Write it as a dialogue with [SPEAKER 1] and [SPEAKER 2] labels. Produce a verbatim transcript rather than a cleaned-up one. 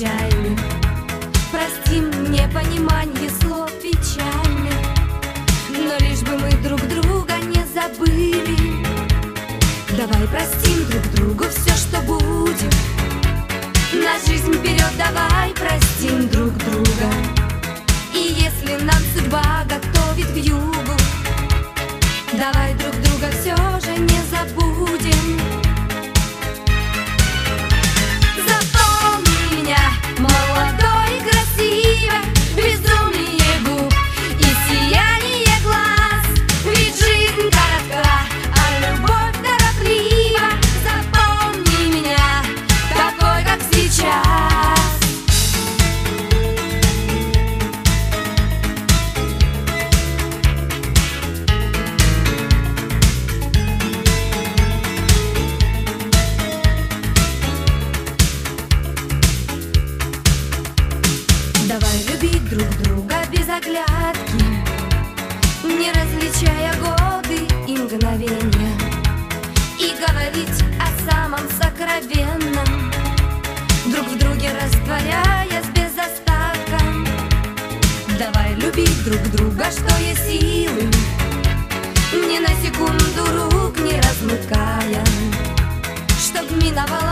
[SPEAKER 1] печальных. Простим непонимание слов печальных, но лишь бы мы друг друга не забыли. Давай простим друг другу все, что будем. На жизнь вперед давай простим друг друга. И если нам судьба готовит вьюгу, давай друг друга все же не забудем. Запомни меня, молодой и красивой, безумие губ и сияние глаз. Ведь жизнь коротка, а любовь тороплива. Запомни меня, такой, как сейчас. Давай любить друг друга без оглядки, не различая годы и мгновения, и говорить о самом сокровенном, друг в друге растворяясь без остатка. Давай любить друг друга, что есть силы, ни на секунду рук не размыкая, чтоб миновала